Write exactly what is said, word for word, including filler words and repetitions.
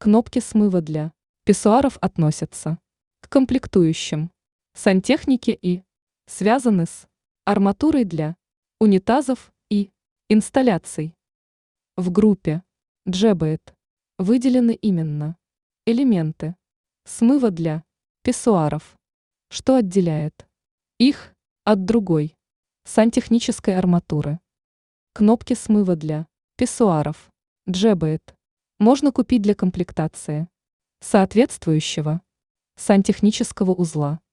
Кнопки смыва для писсуаров относятся к комплектующим сантехники и связаны с арматурой для унитазов и инсталляций. В группе Джебейт выделены именно элементы смыва для писсуаров, что отделяет их от другой сантехнической арматуры. Кнопки смыва для писсуаров Джебейт можно купить для комплектации соответствующего сантехнического узла.